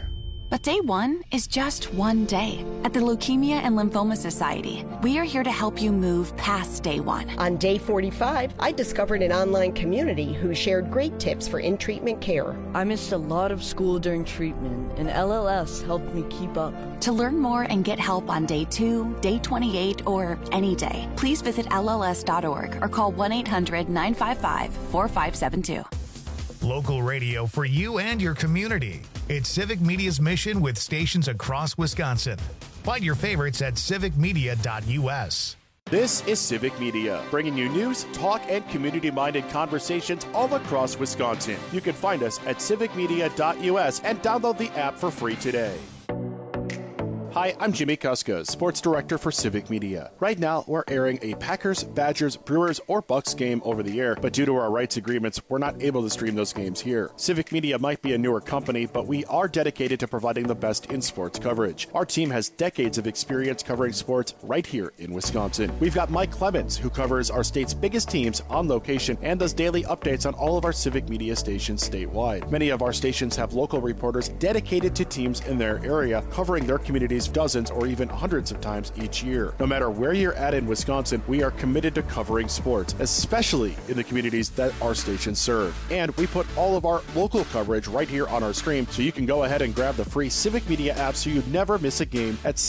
But day one is just one day. At the Leukemia and Lymphoma Society, we are here to help you move past day one. On day forty-five, I discovered an online community who shared great tips for in-treatment care. I missed a lot of school during treatment, and L L S helped me keep up. To learn more and get help on day two, day twenty-eight, or any day, please visit L L S dot org or call one eight hundred nine five five four five seven two. Local radio for you and your community. It's Civic Media's mission with stations across Wisconsin. Find your favorites at civic media dot U S. This is Civic Media, bringing you news, talk, and community-minded conversations all across Wisconsin. You can find us at civic media dot U S and download the app for free today. Hi, I'm Jimmy Kuska, Sports Director for Civic Media. Right now, we're airing a Packers, Badgers, Brewers, or Bucks game over the air, but due to our rights agreements, we're not able to stream those games here. Civic Media might be a newer company, but we are dedicated to providing the best in sports coverage. Our team has decades of experience covering sports right here in Wisconsin. We've got Mike Clemens, who covers our state's biggest teams on location and does daily updates on all of our Civic Media stations statewide. Many of our stations have local reporters dedicated to teams in their area, covering their communities dozens or even hundreds of times each year. No matter where you're at in Wisconsin, we are committed to covering sports, especially in the communities that our stations serve. And we put all of our local coverage right here on our screen, so you can go ahead and grab the free Civic Media app so you never miss a game at